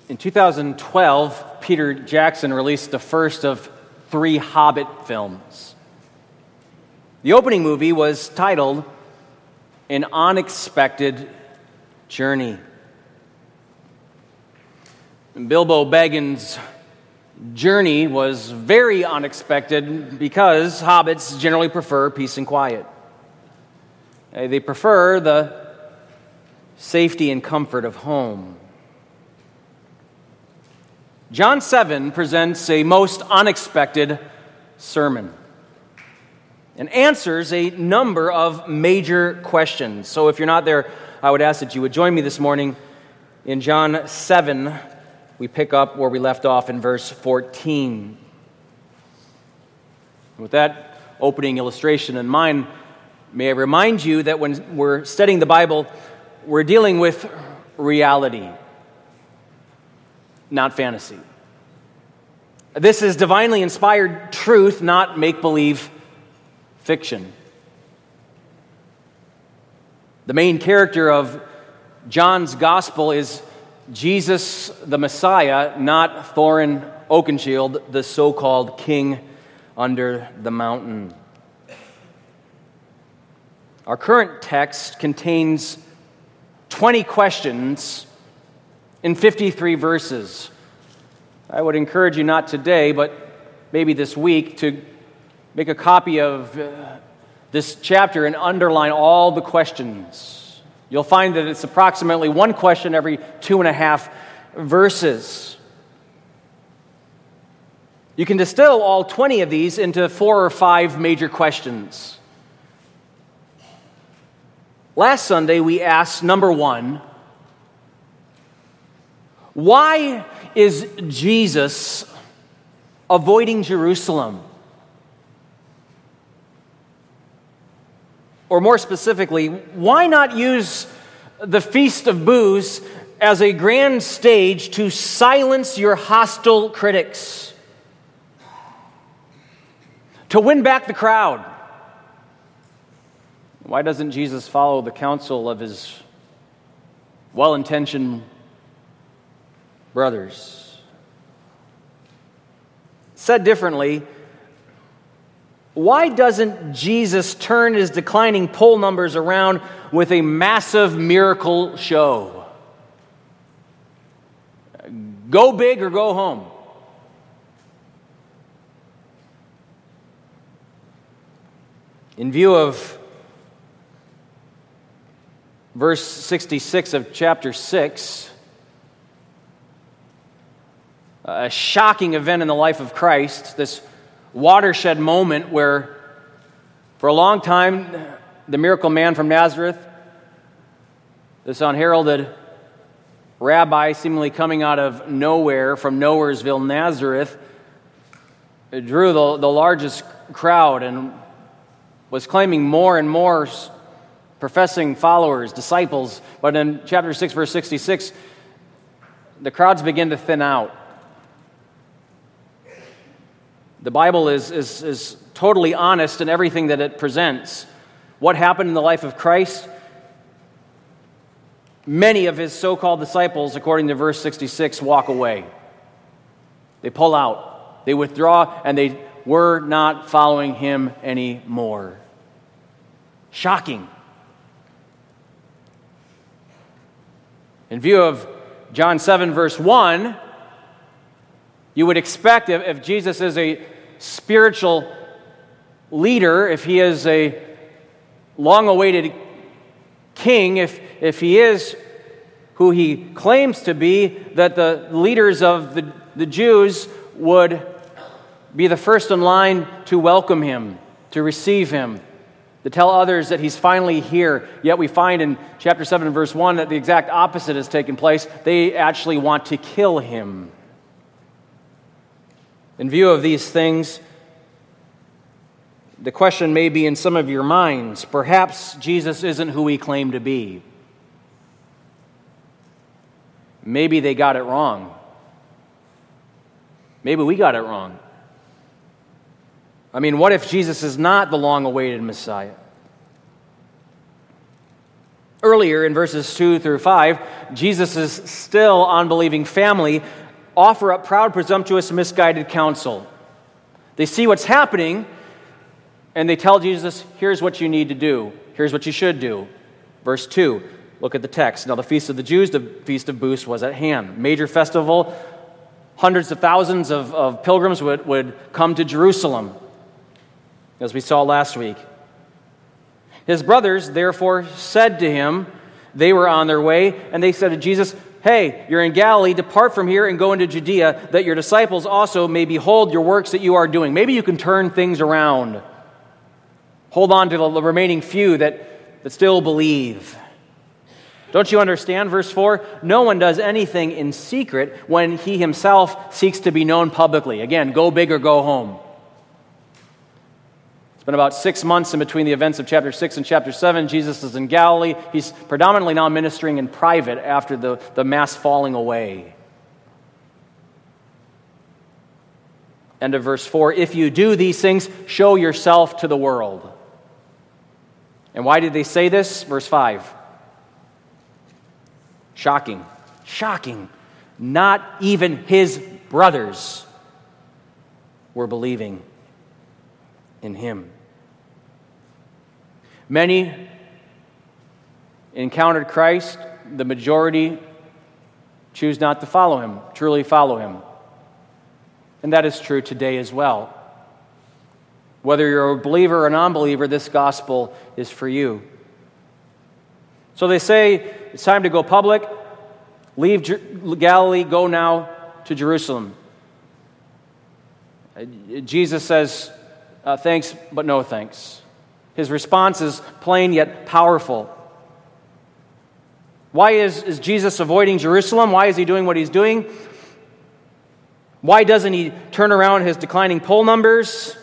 In 2012, Peter Jackson released the first of 3 Hobbit films. The opening movie was titled An Unexpected Journey. Bilbo Baggins' journey was very unexpected because hobbits generally prefer peace and quiet. They prefer the safety and comfort of home. John 7 presents a most unexpected sermon and answers a number of major questions. So if you're not there, I would ask that you would join me this morning in John 7. We pick up where we left off in verse 14. With that opening illustration in mind, may I remind you that when we're studying the Bible, we're dealing with reality, not fantasy. This is divinely inspired truth, not make-believe fiction. The main character of John's gospel is Jesus the Messiah, not Thorin Oakenshield, the so-called king under the mountain. Our current text contains 20 questions in 53 verses. I would encourage you not today, but maybe this week, to make a copy of this chapter and underline all the questions. You'll find that it's approximately 1 question every 2.5 verses. You can distill all 20 of these into 4 or 5 major questions. Last Sunday, we asked, number 1, why is Jesus avoiding Jerusalem? Or more specifically, why not use the Feast of Booths as a grand stage to silence your hostile critics? To win back the crowd? Why doesn't Jesus follow the counsel of his well-intentioned brothers? Said differently, why doesn't Jesus turn his declining poll numbers around with a massive miracle show? Go big or go home. In view of verse 66 of chapter 6, a shocking event in the life of Christ, this watershed moment where for a long time the miracle man from Nazareth, this unheralded rabbi seemingly coming out of nowhere from Nowheresville, Nazareth, drew the largest crowd and was claiming more and more professing followers, disciples. But in chapter 6, verse 66, the crowds begin to thin out. The Bible is totally honest in everything that it presents. What happened in the life of Christ? Many of his so-called disciples, according to verse 66, walk away. They pull out. They withdraw, and they were not following him anymore. Shocking. In view of John 7, verse 1, you would expect if Jesus is a spiritual leader, if he is a long-awaited king, if he is who he claims to be, that the leaders of the Jews would be the first in line to welcome him, to receive him, to tell others that he's finally here. Yet we find in chapter 7 verse 1 that the exact opposite has taken place. They actually want to kill him. In view of these things, the question may be in some of your minds, perhaps Jesus isn't who he claimed to be. Maybe they got it wrong. Maybe we got it wrong. I mean, what if Jesus is not the long-awaited Messiah? Earlier in verses 2 through 5, Jesus' still unbelieving family offer up proud, presumptuous, misguided counsel. They see what's happening, and they tell Jesus, here's what you need to do. Here's what you should do. Verse 2, look at the text. Now the feast of the Jews, the Feast of Booths, was at hand. Major festival. Hundreds of thousands of pilgrims would come to Jerusalem, as we saw last week. His brothers, therefore, said to him, they were on their way, and they said to Jesus, hey, you're in Galilee, depart from here and go into Judea, that your disciples also may behold your works that you are doing. Maybe you can turn things around. Hold on to the remaining few that still believe. Don't you understand, verse 4? No one does anything in secret when he himself seeks to be known publicly. Again, go big or go home. It's been about 6 months in between the events of chapter 6 and chapter 7. Jesus is in Galilee. He's predominantly now ministering in private after the mass falling away. End of verse 4. If you do these things, show yourself to the world. And why did they say this? Verse 5. Shocking. Shocking. Not even his brothers were believing in him. Many encountered Christ. The majority choose not to follow him, truly follow him. And that is true today as well. Whether you're a believer or a non-believer, this gospel is for you. So they say, it's time to go public. Leave Galilee, go now to Jerusalem. Jesus says, thanks, but no thanks. His response is plain yet powerful. Why is Jesus avoiding Jerusalem? Why is he doing what he's doing? Why doesn't he turn around his declining poll numbers?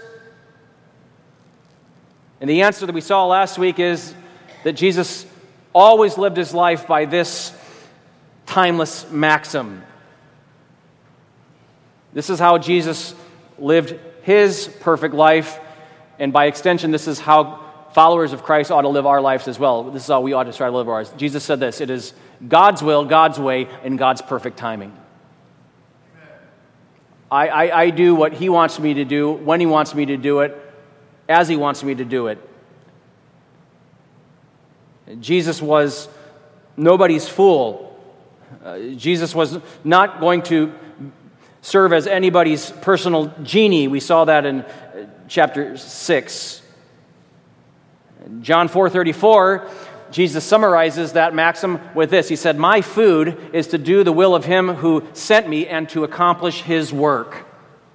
And the answer that we saw last week is that Jesus always lived his life by this timeless maxim. This is how Jesus lived his perfect life, and by extension, this is how followers of Christ ought to live our lives as well. This is how we ought to try to live ours. Jesus said this, it is God's will, God's way, and God's perfect timing. I do what he wants me to do, when he wants me to do it, as he wants me to do it. Jesus was nobody's fool. Jesus was not going to serve as anybody's personal genie. We saw that in chapter 6. John 4:34, Jesus summarizes that maxim with this. He said, my food is to do the will of him who sent me and to accomplish his work.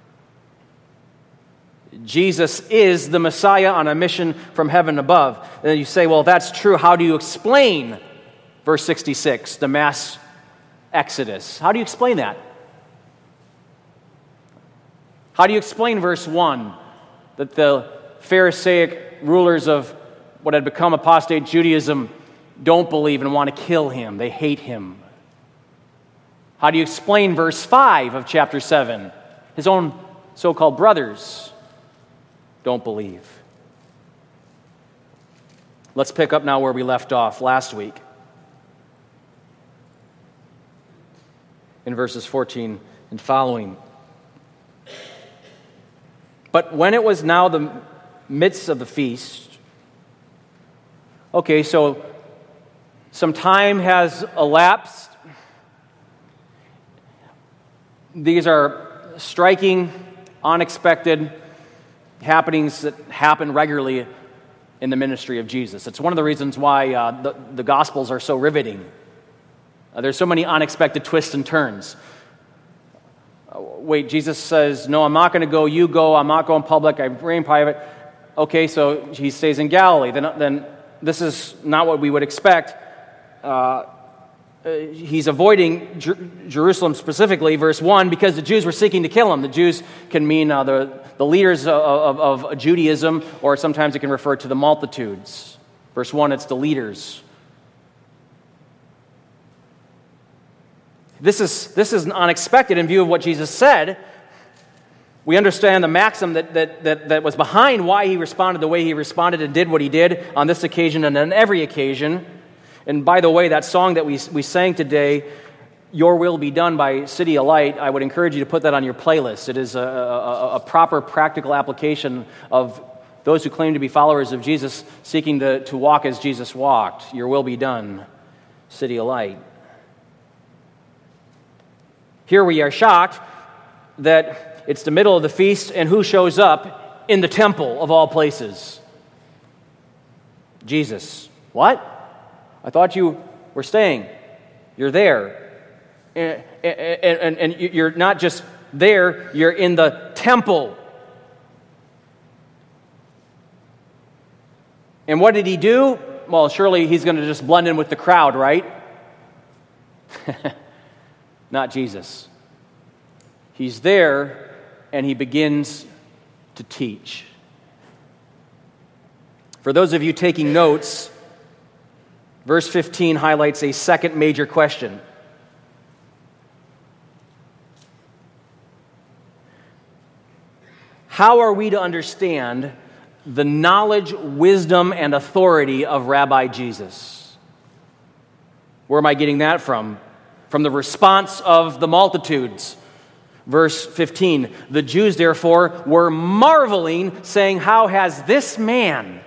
Jesus is the Messiah on a mission from heaven above. And then you say, well, if that's true, how do you explain verse 66, the mass exodus? How do you explain that? How do you explain verse 1, that the Pharisaic rulers of what had become apostate Judaism don't believe and want to kill him? They hate him. How do you explain verse 5 of chapter 7? His own so-called brothers don't believe. Let's pick up now where we left off last week. In verses 14 and following. But when it was now the midst of the feast, okay, so some time has elapsed. These are striking, unexpected happenings that happen regularly in the ministry of Jesus. It's one of the reasons why the Gospels are so riveting. There's so many unexpected twists and turns. Wait, Jesus says, no, I'm not going to go, you go, I'm not going public, I remain private. Okay, so he stays in Galilee. Then this is not what we would expect. He's avoiding Jerusalem specifically, verse 1, because the Jews were seeking to kill him. The Jews can mean the leaders of Judaism, or sometimes it can refer to the multitudes. Verse 1, it's the leaders. This is unexpected in view of what Jesus said. We understand the maxim that was behind why he responded the way he responded and did what he did on this occasion and on every occasion. And by the way, that song that we sang today, Your Will Be Done by City of Light, I would encourage you to put that on your playlist. It is a proper practical application of those who claim to be followers of Jesus seeking to walk as Jesus walked. Your will be done, City of Light. Here we are shocked that it's the middle of the feast, and who shows up in the temple of all places? Jesus. What? I thought you were staying. You're there. And you're not just there, you're in the temple. And what did he do? Well, surely he's going to just blend in with the crowd, right? Not Jesus. He's there, and he begins to teach. For those of you taking notes, verse 15 highlights a second major question. How are we to understand the knowledge, wisdom, and authority of Rabbi Jesus? Where am I getting that from? From the response of the multitudes. Verse 15, the Jews therefore were marveling, saying, how has this man,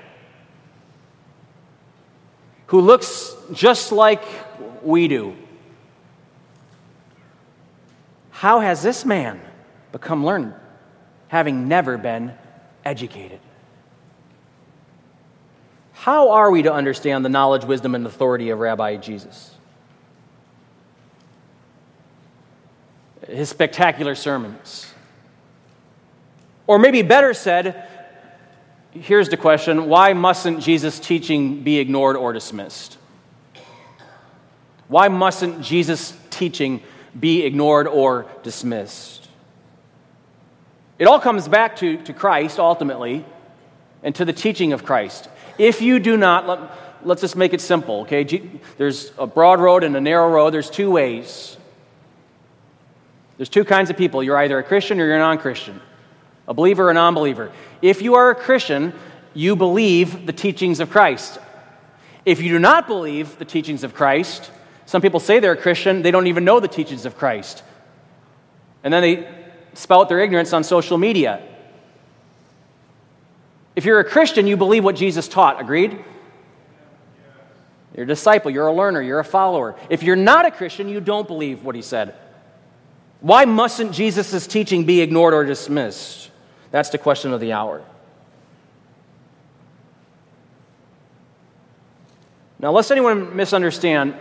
who looks just like we do, how has this man become learned, having never been educated? How are we to understand the knowledge, wisdom, and authority of Rabbi Jesus? His spectacular sermons. Or maybe better said, here's the question, why mustn't Jesus' teaching be ignored or dismissed? Why mustn't Jesus' teaching be ignored or dismissed? It all comes back to Christ, ultimately, and to the teaching of Christ. If you do not, let's just make it simple, okay? There's a broad road and a narrow road. There's two ways. There's two kinds of people. You're either a Christian or you're a non-Christian, a believer or a non-believer. If you are a Christian, you believe the teachings of Christ. If you do not believe the teachings of Christ, some people say they're a Christian, they don't even know the teachings of Christ. And then they spout their ignorance on social media. If you're a Christian, you believe what Jesus taught. Agreed? You're a disciple, you're a learner, you're a follower. If you're not a Christian, you don't believe what he said. Why mustn't Jesus' teaching be ignored or dismissed? That's the question of the hour. Now, lest anyone misunderstand,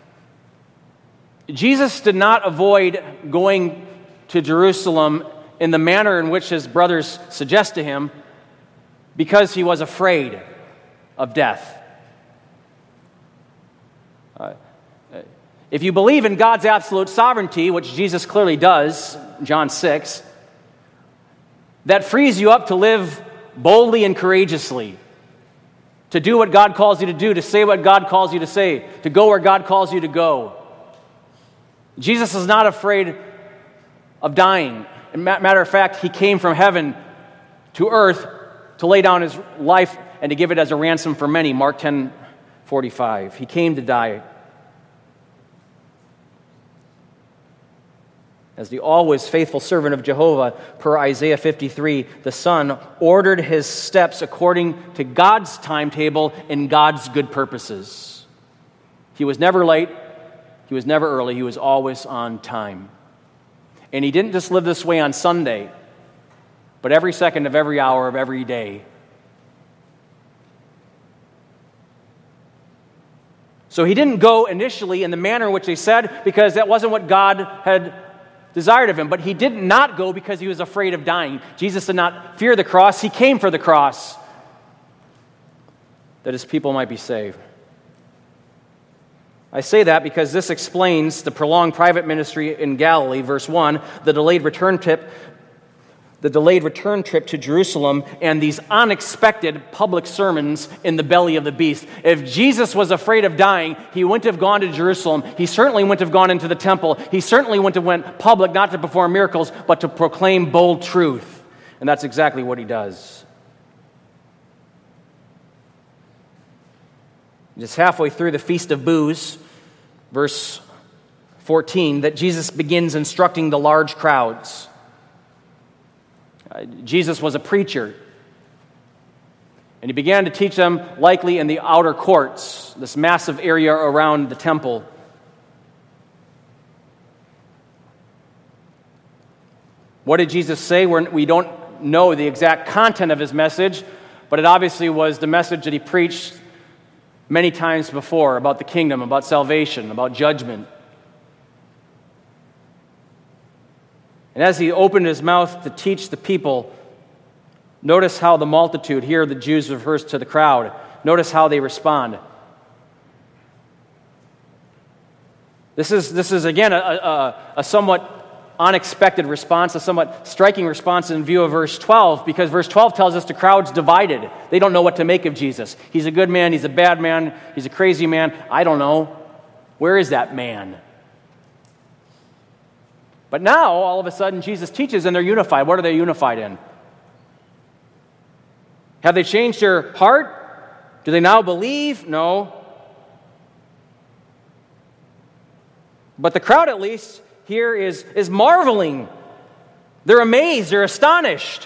Jesus did not avoid going to Jerusalem in the manner in which his brothers suggest to him because he was afraid of death. If you believe in God's absolute sovereignty, which Jesus clearly does, John 6, that frees you up to live boldly and courageously, to do what God calls you to do, to say what God calls you to say, to go where God calls you to go. Jesus is not afraid of dying. Matter of fact, he came from heaven to earth to lay down his life and to give it as a ransom for many. Mark 10:45. He came to die. As the always faithful servant of Jehovah, per Isaiah 53, the Son ordered his steps according to God's timetable and God's good purposes. He was never late. He was never early. He was always on time. And he didn't just live this way on Sunday, but every second of every hour of every day. So he didn't go initially in the manner in which they said, because that wasn't what God had desired of him. But he did not go because he was afraid of dying. Jesus did not fear the cross. He came for the cross, that his people might be saved. I say that because this explains the prolonged private ministry in Galilee, verse 1, the delayed return trip to Jerusalem, and these unexpected public sermons in the belly of the beast. If Jesus was afraid of dying, he wouldn't have gone to Jerusalem. He certainly wouldn't have gone into the temple. He certainly wouldn't have went public, not to perform miracles, but to proclaim bold truth. And that's exactly what he does. Just halfway through the Feast of Booths, verse 14, that Jesus begins instructing the large crowds. Jesus was a preacher, and he began to teach them likely in the outer courts, this massive area around the temple. What did Jesus say? We don't know the exact content of his message, but it obviously was the message that he preached many times before about the kingdom, about salvation, about judgment. And as he opened his mouth to teach the people, notice how the multitude, here the Jews refers to the crowd, notice how they respond. This is again a somewhat unexpected response, a somewhat striking response in view of verse 12, because verse 12 tells us the crowd's divided. They don't know what to make of Jesus. He's a good man, he's a bad man, he's a crazy man. I don't know. Where is that man? But now, all of a sudden, Jesus teaches and they're unified. What are they unified in? Have they changed their heart? Do they now believe? No. But the crowd, at least, here is marveling. They're amazed. They're astonished.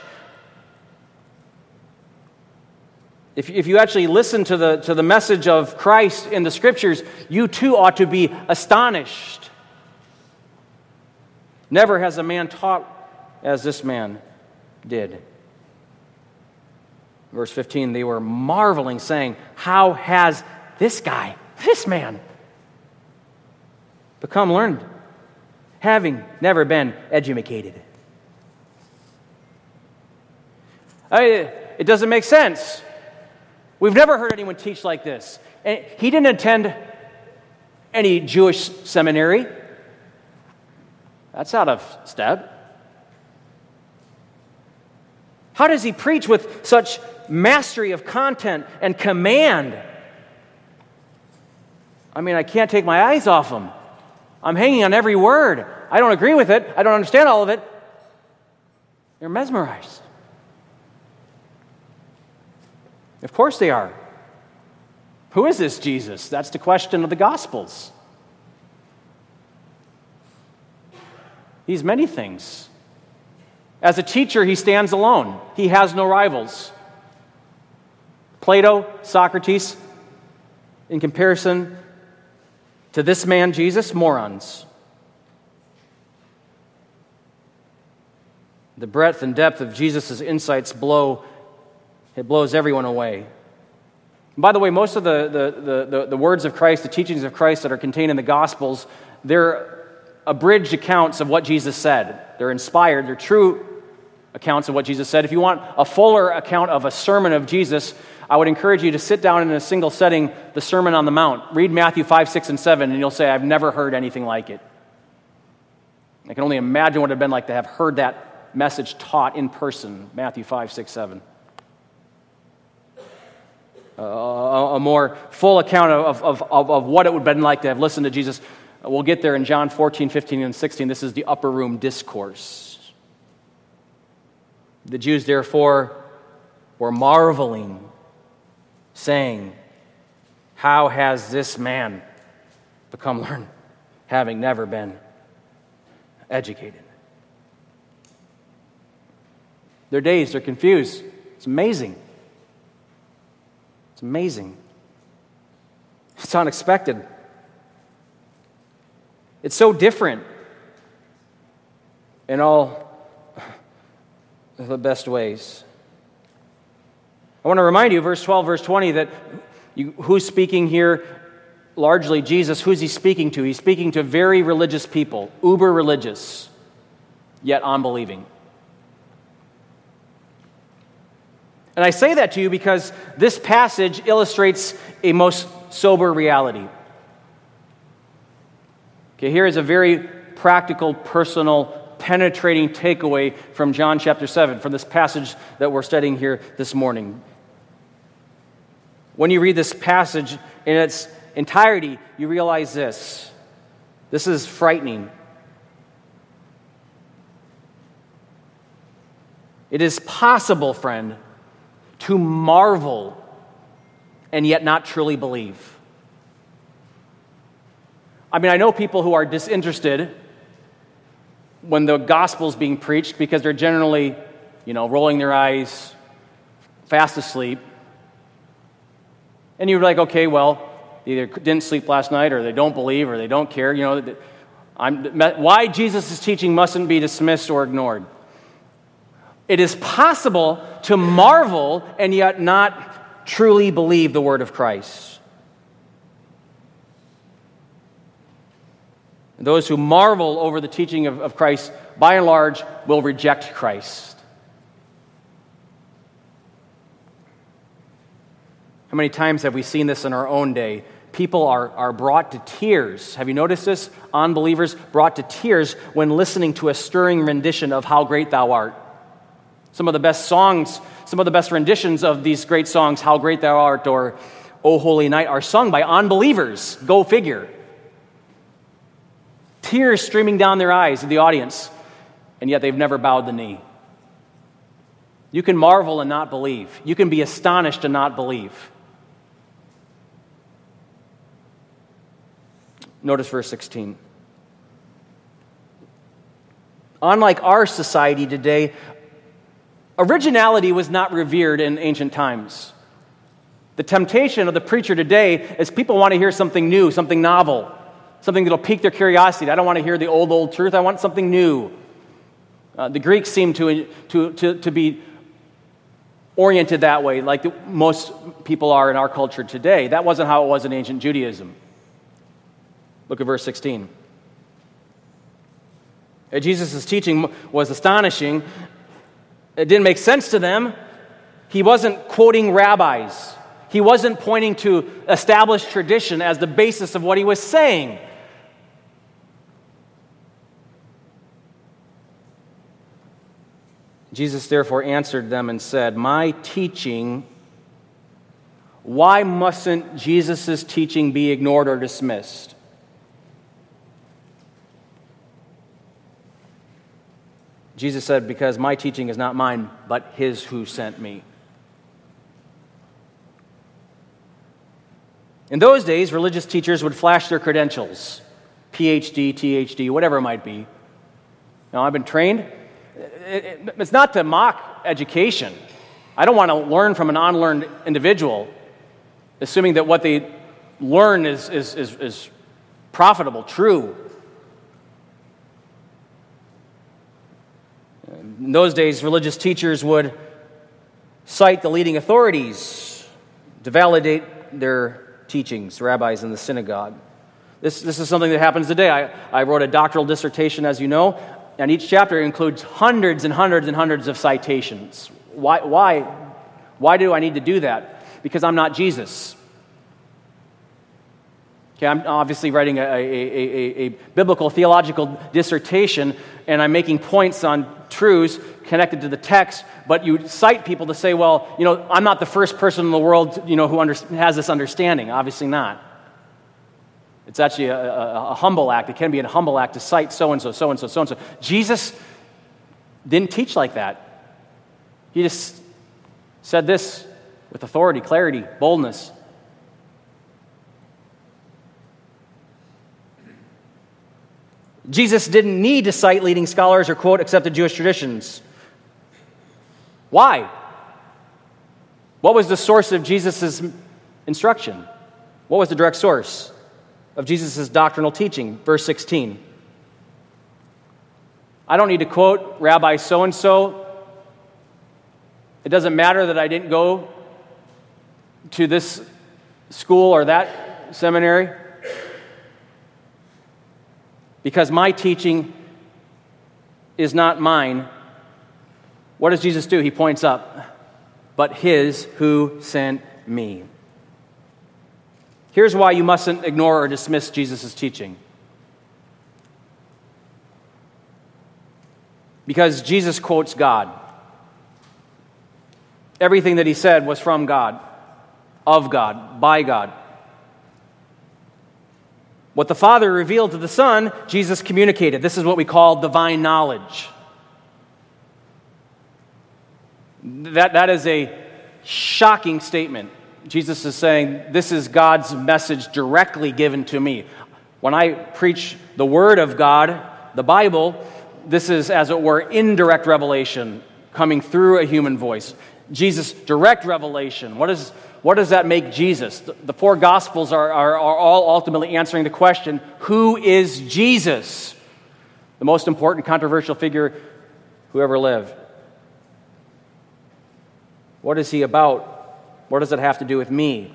If you actually listen to the message of Christ in the Scriptures, you too ought to be astonished. Never has a man taught as this man did. Verse 15, they were marveling, saying, how has this guy, this man, become learned, having never been educated? It doesn't make sense. We've never heard anyone teach like this. And he didn't attend any Jewish seminary. That's out of step. How does he preach with such mastery of content and command? I mean, I can't take my eyes off him. I'm hanging on every word. I don't agree with it. I don't understand all of it. They're mesmerized. Of course they are. Who is this Jesus? That's the question of the Gospels. He's many things. As a teacher, he stands alone. He has no rivals. Plato, Socrates, in comparison to this man, Jesus, morons. The breadth and depth of Jesus' insights blows everyone away. And by the way, most of the words of Christ, the teachings of Christ that are contained in the Gospels, they're abridged accounts of what Jesus said. They're inspired, they're true accounts of what Jesus said. If you want a fuller account of a sermon of Jesus, I would encourage you to sit down in a single setting, the Sermon on the Mount. Read Matthew 5, 6, and 7, and you'll say, I've never heard anything like it. I can only imagine what it would have been like to have heard that message taught in person, Matthew 5, 6, 7. A more full account of what it would have been like to have listened to Jesus. We'll get there in John 14, 15, and 16. This is the upper room discourse. The Jews, therefore, were marveling, saying, how has this man become learned, having never been educated? They're dazed, they're confused. It's amazing. It's amazing. It's unexpected. It's so different in all the best ways. I want to remind you, verse 12, verse 20, that who's speaking here? Largely Jesus. Who's he speaking to? He's speaking to very religious people, uber religious, yet unbelieving. And I say that to you because this passage illustrates a most sober reality. Okay, here is a very practical, personal, penetrating takeaway from John chapter 7, from this passage that we're studying here this morning. When you read this passage in its entirety, you realize this. This is frightening. It is possible, friend, to marvel and yet not truly believe. I mean, I know people who are disinterested when the gospel's being preached because they're generally, rolling their eyes, fast asleep. And you're like, okay, well, they either didn't sleep last night or they don't believe or they don't care. Why Jesus' teaching mustn't be dismissed or ignored. It is possible to marvel and yet not truly believe the word of Christ. Those who marvel over the teaching of Christ, by and large, will reject Christ. How many times have we seen this in our own day? People are brought to tears. Have you noticed this? Unbelievers brought to tears when listening to a stirring rendition of How Great Thou Art. Some of the best songs, some of the best renditions of these great songs, How Great Thou Art or O Holy Night, are sung by unbelievers. Go figure. Tears streaming down their eyes of the audience, and yet they've never bowed the knee. You can marvel and not believe. You can be astonished and not believe. Notice verse 16. Unlike our society today, originality was not revered in ancient times. The temptation of the preacher today is people want to hear something new, something novel, something that'll pique their curiosity. I don't want to hear the old truth. I want something new. The Greeks seem to be oriented that way, like most people are in our culture today. That wasn't how it was in ancient Judaism. Look at verse 16. Jesus' teaching was astonishing. It didn't make sense to them. He wasn't quoting rabbis. He wasn't pointing to established tradition as the basis of what he was saying. Jesus therefore answered them and said, "My teaching, why mustn't Jesus' teaching be ignored or dismissed? Jesus said, because my teaching is not mine, but his who sent me." In those days, religious teachers would flash their credentials, PhD, THD, whatever it might be. Now, I've been trained. It's not to mock education. I don't want to learn from an unlearned individual, assuming that what they learn is profitable, true. In those days, religious teachers would cite the leading authorities to validate their teachings, rabbis in the synagogue. This is something that happens today. I wrote a doctoral dissertation, as you know, and each chapter includes hundreds and hundreds and hundreds of citations. Why do I need to do that? Because I'm not Jesus. Okay, I'm obviously writing a biblical theological dissertation, and I'm making points on truths connected to the text, but you cite people to say, well, I'm not the first person in the world, who has this understanding. Obviously not. It's actually a humble act. It can be a humble act to cite so-and-so, so-and-so, so-and-so. Jesus didn't teach like that. He just said this with authority, clarity, boldness. Jesus didn't need to cite leading scholars or quote accepted Jewish traditions. Why? What was the source of Jesus' instruction? What was the direct source of Jesus' doctrinal teaching? Verse 16. I don't need to quote Rabbi so-and-so. It doesn't matter that I didn't go to this school or that seminary, because my teaching is not mine. What does Jesus do? He points up, but his who sent me. Here's why you mustn't ignore or dismiss Jesus' teaching. Because Jesus quotes God. Everything that he said was from God, of God, by God. What the Father revealed to the Son, Jesus communicated. This is what we call divine knowledge. That is a shocking statement. Jesus is saying, this is God's message directly given to me. When I preach the Word of God, the Bible, this is, as it were, indirect revelation coming through a human voice. Jesus' direct revelation. What does that make Jesus? The four Gospels are all ultimately answering the question, who is Jesus? The most important controversial figure who ever lived. What is he about? What does it have to do with me?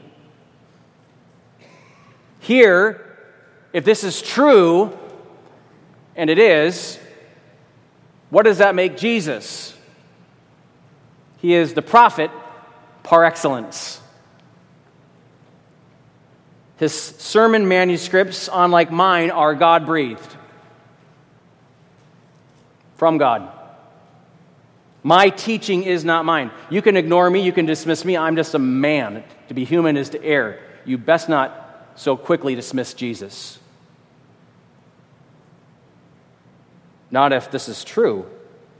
Here, if this is true, and it is, what does that make Jesus? He is the prophet par excellence. His sermon manuscripts, unlike mine, are God-breathed. From God. My teaching is not mine. You can ignore me, you can dismiss me, I'm just a man. To be human is to err. You best not so quickly dismiss Jesus. Not if this is true.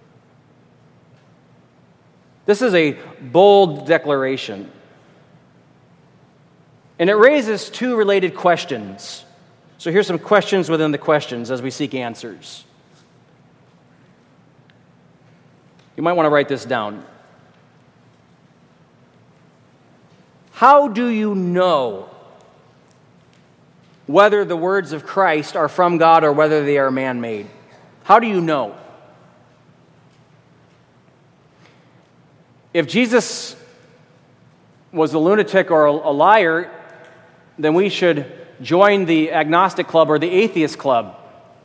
This is a bold declaration. And it raises two related questions. So here's some questions within the questions as we seek answers. You might want to write this down. How do you know whether the words of Christ are from God or whether they are man-made? How do you know? If Jesus was a lunatic or a liar, then we should join the agnostic club or the atheist club.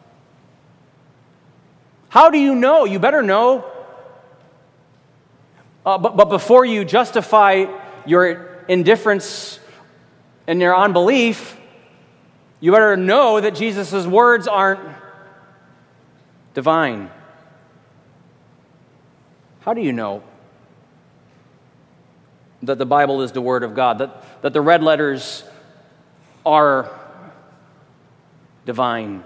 How do you know? You better know. But before you justify your indifference and your unbelief, you better know that Jesus' words aren't divine. How do you know that the Bible is the Word of God, that the red letters are divine?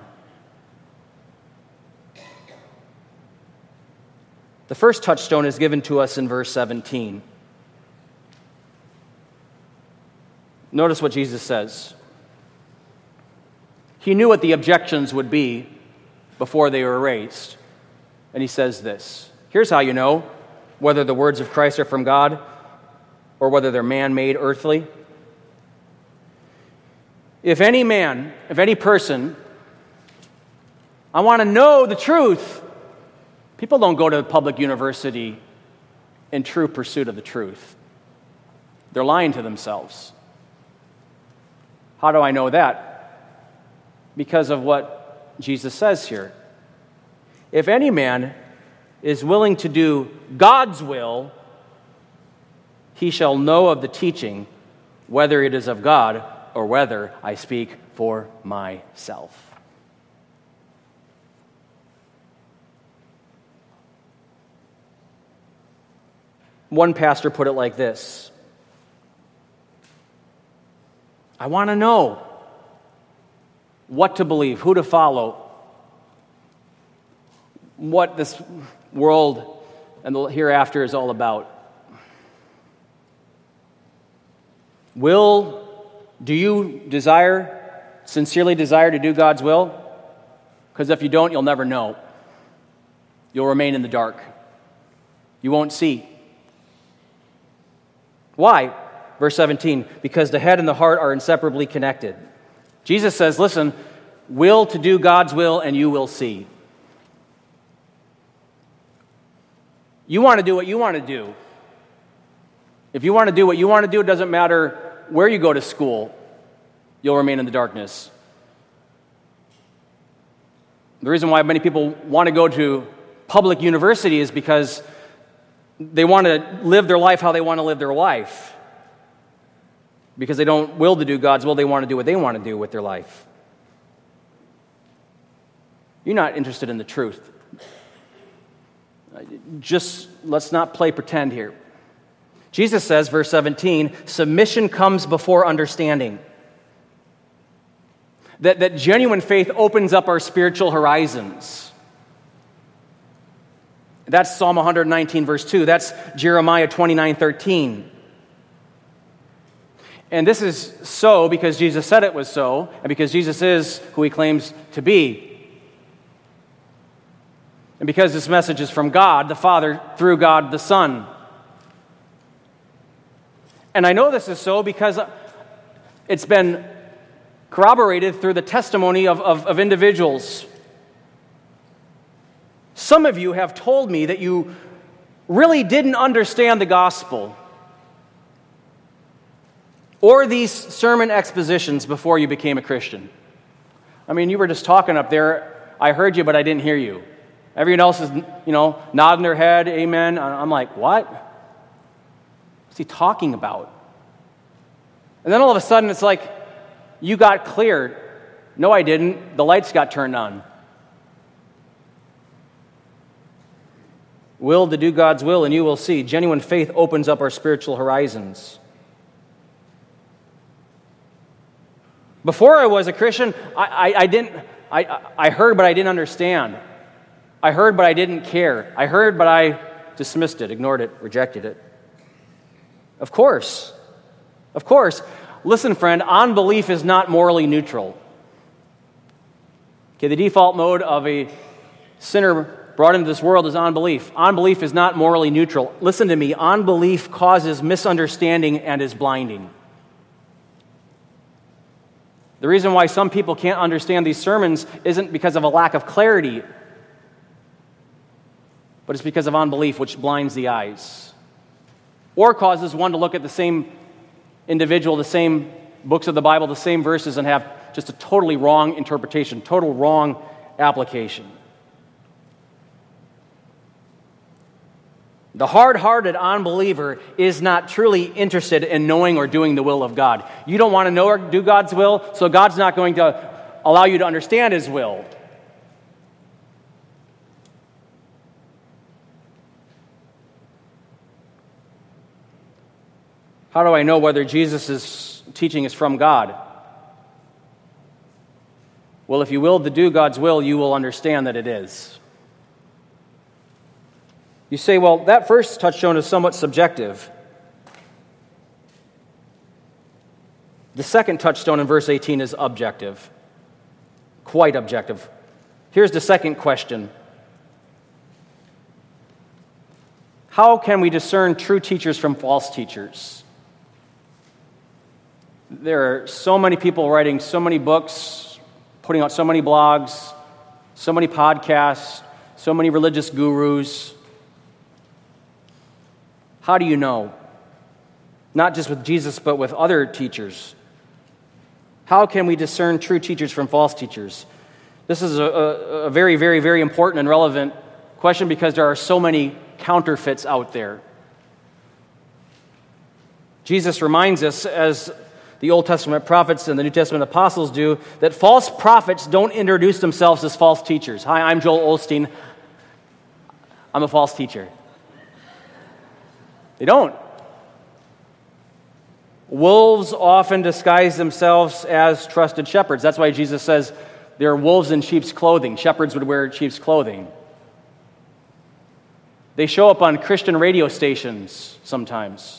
The first touchstone is given to us in verse 17. Notice what Jesus says. He knew what the objections would be before they were raised. And he says this. Here's how you know whether the words of Christ are from God or whether they're man-made, earthly. If any man, if any person, I want to know the truth. People don't go to public university in true pursuit of the truth. They're lying to themselves. How do I know that? Because of what Jesus says here. If any man is willing to do God's will, he shall know of the teaching, whether it is of God or whether I speak for myself. One pastor put it like this. I want to know what to believe, who to follow, what this world and the hereafter is all about. Do you sincerely desire to do God's will? Because if you don't, you'll never know. You'll remain in the dark. You won't see. Why? Verse 17, because the head and the heart are inseparably connected. Jesus says, listen, will to do God's will and you will see. You want to do what you want to do. If you want to do what you want to do, it doesn't matter where you go to school, you'll remain in the darkness. The reason why many people want to go to public university is because they want to live their life how they want to live their life. Because they don't will to do God's will, they want to do what they want to do with their life. You're not interested in the truth. Just let's not play pretend here. Jesus says, verse 17, submission comes before understanding. That genuine faith opens up our spiritual horizons. That's Psalm 119, verse 2. That's Jeremiah 29:13. And this is so because Jesus said it was so, and because Jesus is who he claims to be. And because this message is from God, the Father, through God, the Son. And I know this is so because it's been corroborated through the testimony of individuals. Some of you have told me that you really didn't understand the gospel or these sermon expositions before you became a Christian. I mean, you were just talking up there. I heard you, but I didn't hear you. Everyone else is, nodding their head, amen. I'm like, what? What's he talking about? And then all of a sudden, it's like, you got cleared. No, I didn't. The lights got turned on. Will to do God's will, and you will see. Genuine faith opens up our spiritual horizons. Before I was a Christian, I heard, but I didn't understand. I heard, but I didn't care. I heard, but I dismissed it, ignored it, rejected it. Of course. Listen, friend, unbelief is not morally neutral. Okay, the default mode of a sinner brought into this world is unbelief. Unbelief is not morally neutral. Listen to me, unbelief causes misunderstanding and is blinding. The reason why some people can't understand these sermons isn't because of a lack of clarity, but it's because of unbelief, which blinds the eyes, or causes one to look at the same individual, the same books of the Bible, the same verses, and have just a totally wrong interpretation, total wrong application. The hard-hearted unbeliever is not truly interested in knowing or doing the will of God. You don't want to know or do God's will, so God's not going to allow you to understand His will. How do I know whether Jesus' teaching is from God? Well, if you will to do God's will, you will understand that it is. You say, well, that first touchstone is somewhat subjective. The second touchstone in verse 18 is objective, quite objective. Here's the second question. How can we discern true teachers from false teachers? There are so many people writing so many books, putting out so many blogs, so many podcasts, so many religious gurus. How do you know? Not just with Jesus, but with other teachers. How can we discern true teachers from false teachers? This is a very, very, very important and relevant question because there are so many counterfeits out there. Jesus reminds us, as the Old Testament prophets and the New Testament apostles do, that false prophets don't introduce themselves as false teachers. Hi, I'm Joel Osteen. I'm a false teacher. They don't. Wolves often disguise themselves as trusted shepherds. That's why Jesus says they're wolves in sheep's clothing. Shepherds would wear sheep's clothing. They show up on Christian radio stations sometimes.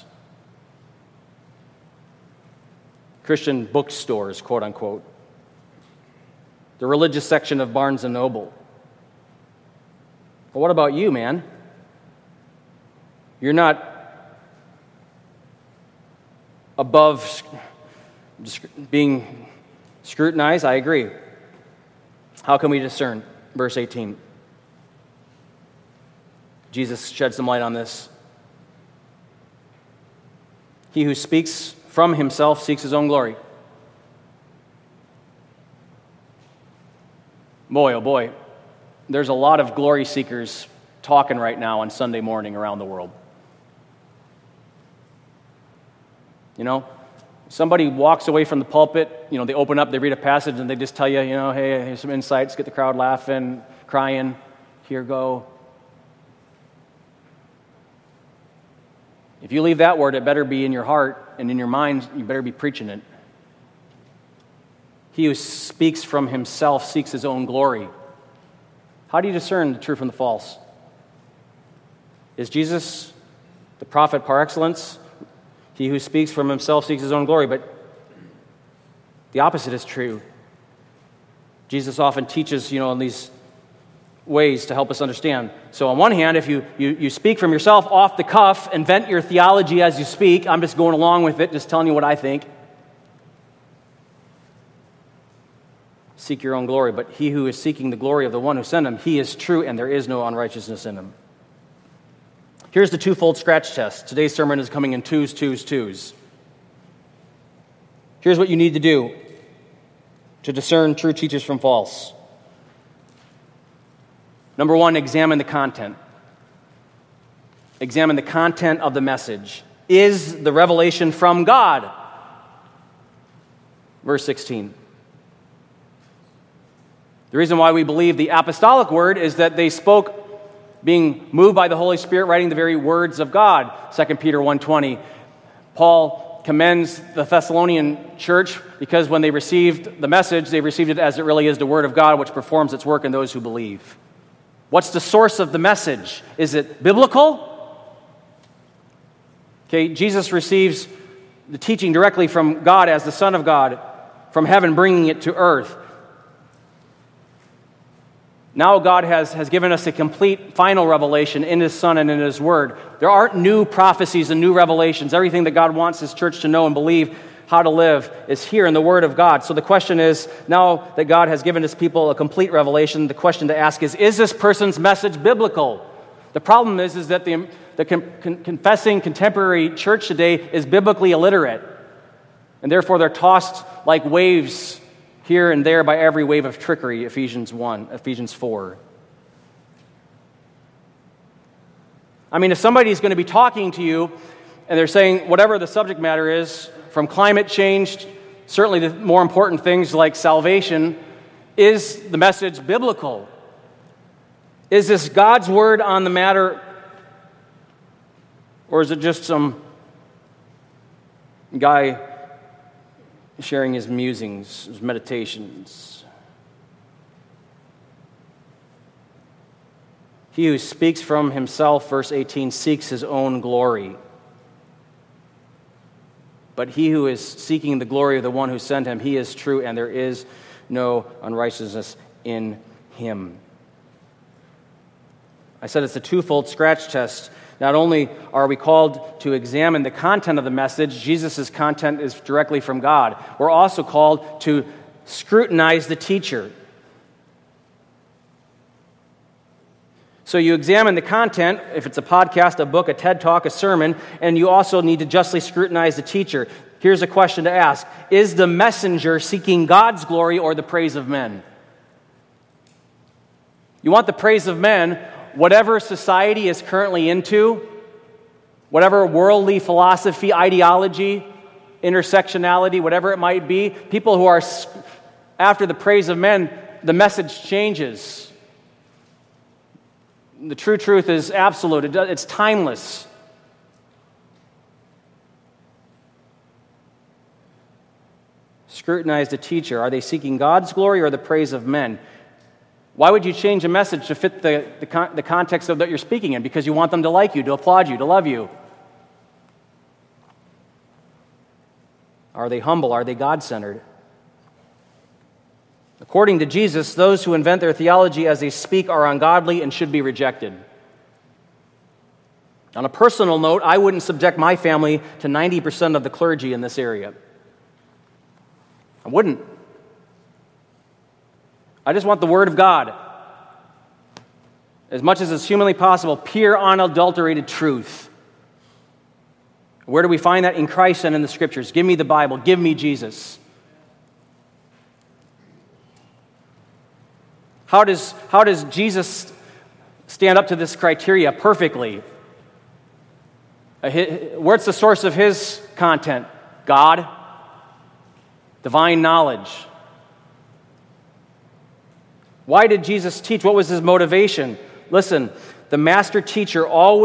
Christian bookstores, quote unquote. The religious section of Barnes and Noble. But what about you, man? You're not above being scrutinized? I agree. How can we discern? Verse 18. Jesus shed some light on this. He who speaks from himself seeks his own glory. Boy, oh boy, there's a lot of glory seekers talking right now on Sunday morning around the world. You know, somebody walks away from the pulpit, they open up, they read a passage, and they just tell you, hey, here's some insights, get the crowd laughing, crying, here go. If you leave that word, it better be in your heart and in your mind, you better be preaching it. He who speaks from himself seeks his own glory. How do you discern the true from the false? Is Jesus the prophet par excellence? He who speaks from himself seeks his own glory. But the opposite is true. Jesus often teaches, in these ways to help us understand. So on one hand, if you speak from yourself off the cuff, invent your theology as you speak, I'm just going along with it, just telling you what I think. Seek your own glory. But he who is seeking the glory of the one who sent him, he is true, and there is no unrighteousness in him. Here's the twofold scratch test. Today's sermon is coming in twos, twos, twos. Here's what you need to do to discern true teachers from false. Number one, examine the content. Examine the content of the message. Is the revelation from God? Verse 16. The reason why we believe the apostolic word is that they spoke being moved by the Holy Spirit, writing the very words of God. 2 Peter 1:20. Paul commends the Thessalonian church because when they received the message, they received it as it really is the word of God, which performs its work in those who believe. What's the source of the message? Is it biblical? Okay, Jesus receives the teaching directly from God as the Son of God, from heaven, bringing it to earth. Now God has given us a complete final revelation in His Son and in His Word. There aren't new prophecies and new revelations. Everything that God wants His church to know and believe how to live is here in the Word of God. So the question is, now that God has given His people a complete revelation, the question to ask is this person's message biblical? The problem is that the confessing contemporary church today is biblically illiterate. And therefore they're tossed like waves here and there by every wave of trickery, Ephesians 4. I mean, if somebody's going to be talking to you and they're saying whatever the subject matter is, from climate change, certainly the more important things like salvation, is the message biblical? Is this God's word on the matter, or is it just some guy sharing his musings, his meditations? He who speaks from himself, verse 18, seeks his own glory. But he who is seeking the glory of the one who sent him, he is true, and there is no unrighteousness in him. I said it's a twofold scratch test. Not only are we called to examine the content of the message, Jesus' content is directly from God. We're also called to scrutinize the teacher. So you examine the content, if it's a podcast, a book, a TED Talk, a sermon, and you also need to justly scrutinize the teacher. Here's a question to ask. Is the messenger seeking God's glory or the praise of men? You want the praise of men, whatever society is currently into, whatever worldly philosophy, ideology, intersectionality, whatever it might be, people who are after the praise of men, the message changes. The true truth is absolute. It's timeless. Scrutinize the teacher. Are they seeking God's glory or the praise of men? Why would you change a message to fit the context of that you're speaking in? Because you want them to like you, to applaud you, to love you. Are they humble? Are they God-centered? According to Jesus, those who invent their theology as they speak are ungodly and should be rejected. On a personal note, I wouldn't subject my family to 90% of the clergy in this area. I wouldn't. I just want the Word of God, as much as is humanly possible, pure, unadulterated truth. Where do we find that? In Christ and in the Scriptures. Give me the Bible. Give me Jesus. How does Jesus stand up to this criteria perfectly? Where's the source of his content? God, divine knowledge. Why did Jesus teach? What was his motivation? Listen, the master teacher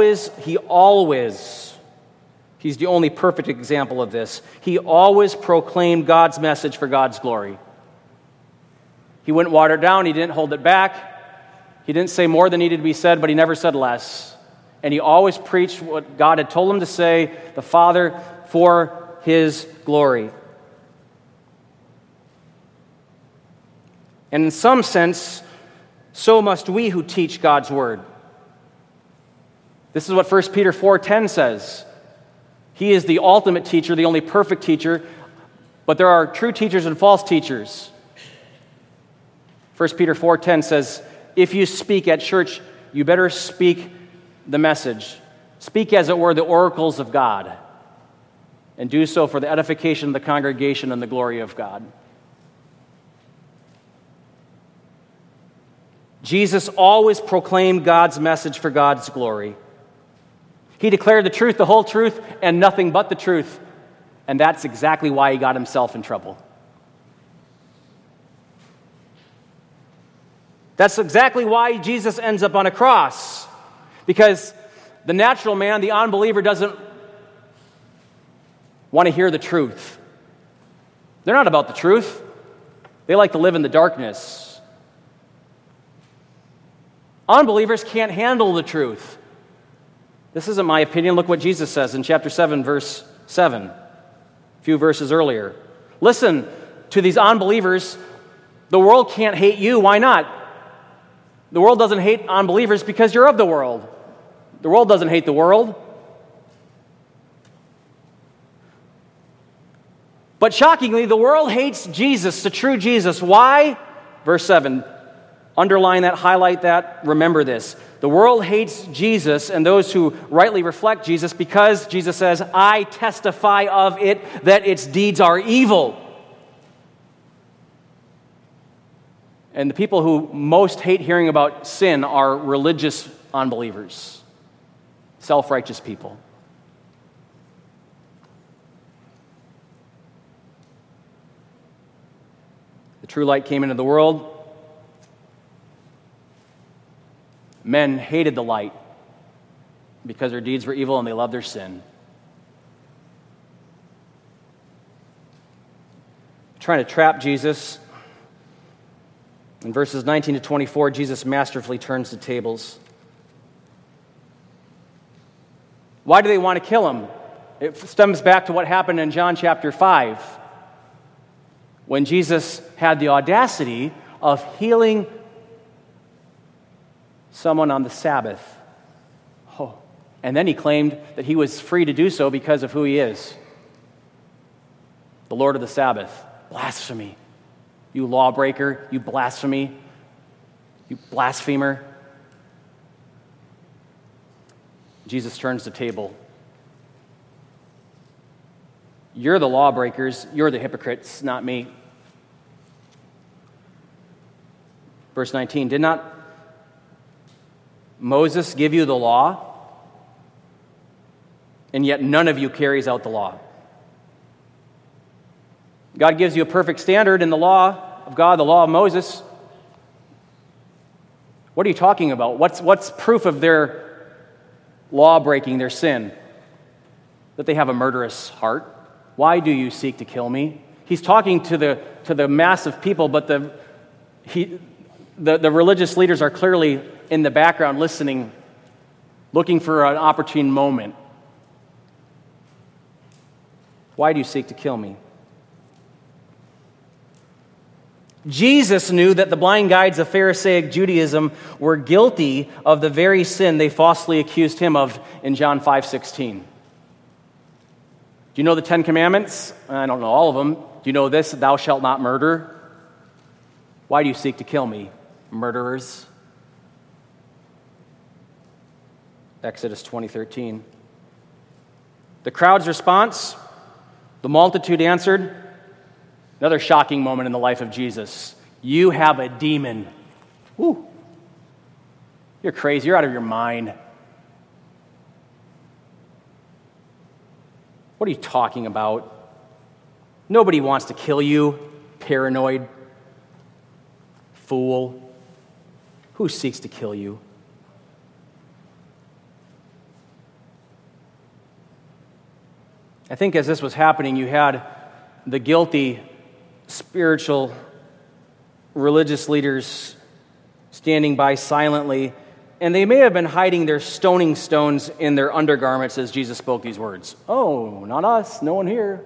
he's the only perfect example of this. He always proclaimed God's message for God's glory. He wouldn't water it down. He didn't hold it back. He didn't say more than needed to be said, but he never said less. And he always preached what God had told him to say, the Father for his glory. And in some sense, so must we who teach God's word. This is what 1 Peter 4:10 says. He is the ultimate teacher, the only perfect teacher, but there are true teachers and false teachers. 1 Peter 4:10 says, if you speak at church, you better speak the message. Speak as it were the oracles of God, and do so for the edification of the congregation and the glory of God. Jesus always proclaimed God's message for God's glory. He declared the truth, the whole truth, and nothing but the truth. And that's exactly why he got himself in trouble. That's exactly why Jesus ends up on a cross. Because the natural man, the unbeliever, doesn't want to hear the truth. They're not about the truth. They like to live in the darkness. Unbelievers can't handle the truth. This isn't my opinion. Look what Jesus says in chapter 7, verse 7, a few verses earlier. Listen to these unbelievers. The world can't hate you. Why not? The world doesn't hate unbelievers because you're of the world. The world doesn't hate the world. But shockingly, the world hates Jesus, the true Jesus. Why? Verse 7. Underline that, highlight that, remember this. The world hates Jesus and those who rightly reflect Jesus because Jesus says, I testify of it that its deeds are evil. And the people who most hate hearing about sin are religious unbelievers, self-righteous people. The true light came into the world. Men hated the light because their deeds were evil and they loved their sin. Trying to trap Jesus. In verses 19 to 24, Jesus masterfully turns the tables. Why do they want to kill him? It stems back to what happened in John chapter 5, when Jesus had the audacity of healing someone on the Sabbath. Oh. And then he claimed that he was free to do so because of who he is. The Lord of the Sabbath. Blasphemy. You lawbreaker, you blasphemy, you blasphemer. Jesus turns the table. You're the lawbreakers, you're the hypocrites, not me. Verse 19, did not Moses give you the law? And yet none of you carries out the law. God gives you a perfect standard in the law of God, the law of Moses. What are you talking about? What's proof of their law breaking, their sin? That they have a murderous heart. Why do you seek to kill me? He's talking to the mass of people, but the religious leaders are clearly in the background listening, looking for an opportune moment. Why do you seek to kill me? Jesus knew that the blind guides of Pharisaic Judaism were guilty of the very sin they falsely accused him of in John 5:16. Do you know the 10 Commandments? I don't know all of them. Do you know this? Thou shalt not murder. Why do you seek to kill me, murderers? Exodus 20:13. The crowd's response, the multitude answered. Another shocking moment in the life of Jesus. You have a demon. Woo. You're crazy. You're out of your mind. What are you talking about? Nobody wants to kill you, paranoid fool. Who seeks to kill you? I think as this was happening, you had the guilty spiritual religious leaders standing by silently And they may have been hiding their stoning stones in their undergarments as Jesus spoke these words. Oh, not us, no one here.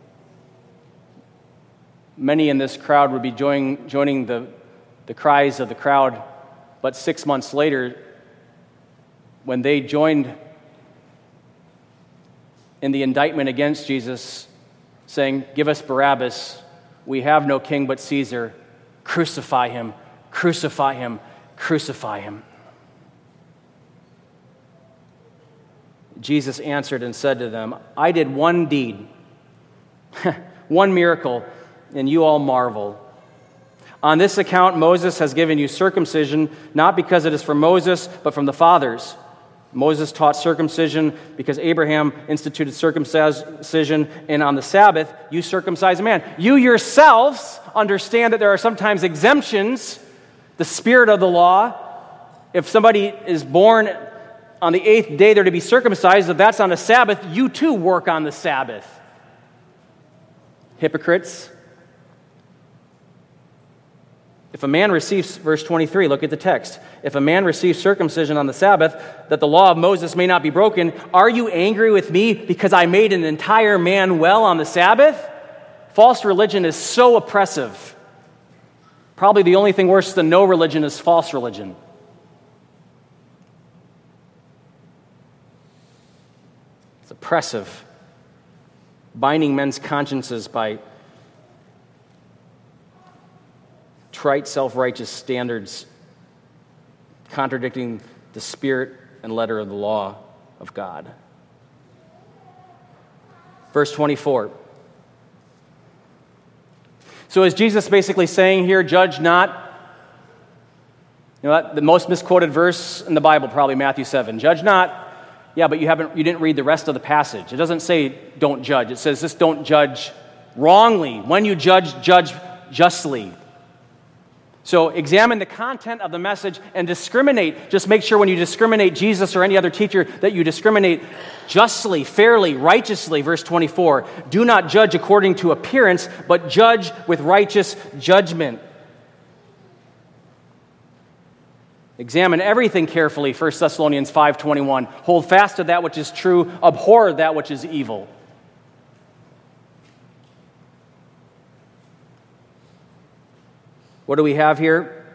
Many in this crowd would be joining the cries of the crowd, but 6 months later, when they joined in the indictment against Jesus, saying, "Give us Barabbas, we have no king but Caesar, crucify him, crucify him, crucify him." Jesus answered and said to them, "I did one deed, one miracle, and you all marvel. On this account, Moses has given you circumcision, not because it is from Moses, but from the fathers. Moses taught circumcision because Abraham instituted circumcision, and on the Sabbath, you circumcise a man." You yourselves understand that there are sometimes exemptions, the spirit of the law. If somebody is born on the 8th day, they're to be circumcised. If that's on a Sabbath, you too work on the Sabbath. Hypocrites. If a man receives, verse 23, look at the text. If a man receives circumcision on the Sabbath, that the law of Moses may not be broken, are you angry with me because I made an entire man well on the Sabbath? False religion is so oppressive. Probably the only thing worse than no religion is false religion. It's oppressive, binding men's consciences by trite, self-righteous standards, contradicting the spirit and letter of the law of God. Verse 24. So is Jesus basically saying here, judge not? You know, the most misquoted verse in the Bible, probably Matthew 7. Judge not. Yeah, but you didn't read the rest of the passage. It doesn't say don't judge. It says just don't judge wrongly. When you judge, judge justly. So examine the content of the message and discriminate. Just make sure when you discriminate Jesus or any other teacher that you discriminate justly, fairly, righteously. Verse 24, do not judge according to appearance, but judge with righteous judgment. Examine everything carefully, 1 Thessalonians 5:21. Hold fast to that which is true, abhor that which is evil. What do we have here?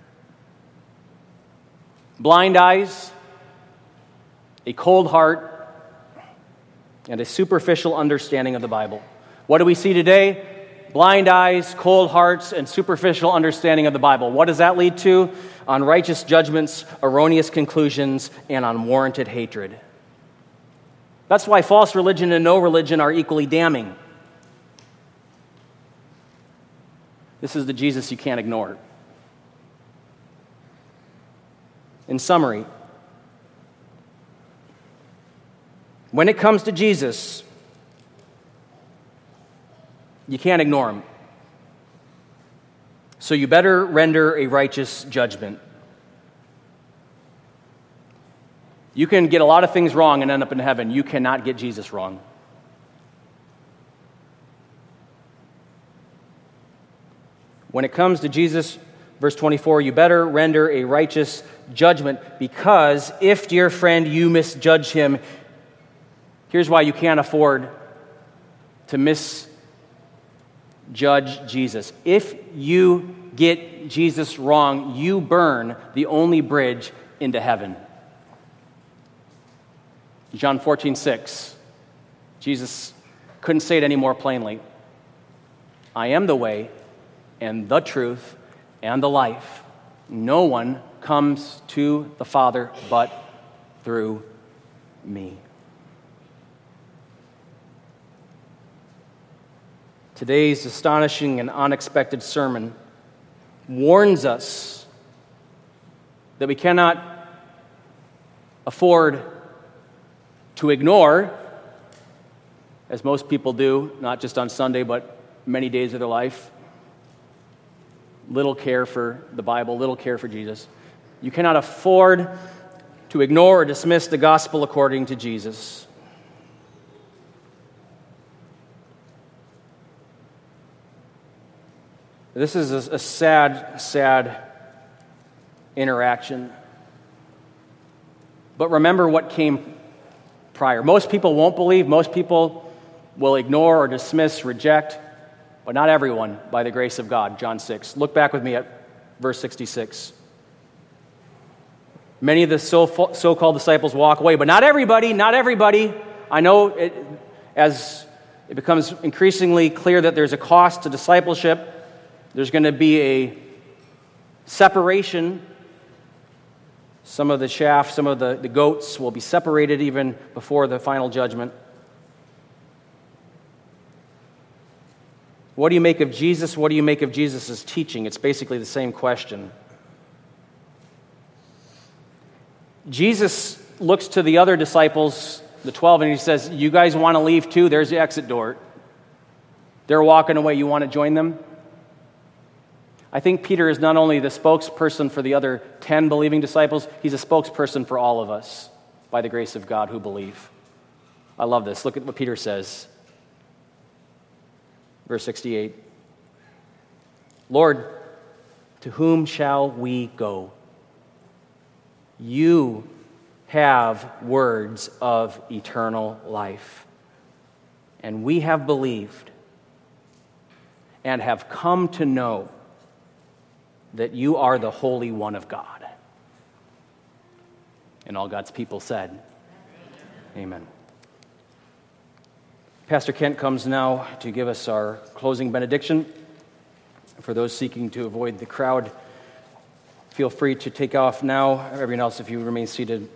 Blind eyes, a cold heart, and a superficial understanding of the Bible. What do we see today? Blind eyes, cold hearts, and superficial understanding of the Bible. What does that lead to? Unrighteous judgments, erroneous conclusions, and unwarranted hatred. That's why false religion and no religion are equally damning. This is the Jesus you can't ignore. In summary, when it comes to Jesus, you can't ignore him. So you better render a righteous judgment. You can get a lot of things wrong and end up in heaven. You cannot get Jesus wrong. When it comes to Jesus, verse 24, you better render a righteous judgment, because if, dear friend, you misjudge him, here's why you can't afford to misjudge Jesus. If you get Jesus wrong, you burn the only bridge into heaven. John 14:6. Jesus couldn't say it any more plainly. I am the way and the truth and the life. No one comes to the Father but through me. Today's astonishing and unexpected sermon warns us that we cannot afford to ignore, as most people do, not just on Sunday, but many days of their life, little care for the Bible, little care for Jesus. You cannot afford to ignore or dismiss the gospel according to Jesus. This is a sad, sad interaction. But remember what came prior. Most people won't believe. Most people will ignore or dismiss, reject, but not everyone by the grace of God, John 6. Look back with me at verse 66. Many of the so-called disciples walk away, but not everybody, not everybody. I know as it becomes increasingly clear that there's a cost to discipleship, there's going to be a separation. Some of the chaff, some of the goats will be separated even before the final judgment. What do you make of Jesus? What do you make of Jesus' teaching? It's basically the same question. Jesus looks to the other disciples, the 12, and he says, you guys want to leave too? There's the exit door. They're walking away. You want to join them? I think Peter is not only the spokesperson for the other 10 believing disciples, he's a spokesperson for all of us by the grace of God who believe. I love this. Look at what Peter says. Verse 68. Lord, to whom shall we go? You have words of eternal life. And we have believed and have come to know that you are the Holy One of God. And all God's people said, Amen. Pastor Kent comes now to give us our closing benediction. For those seeking to avoid the crowd, feel free to take off now. Everyone else, if you remain seated,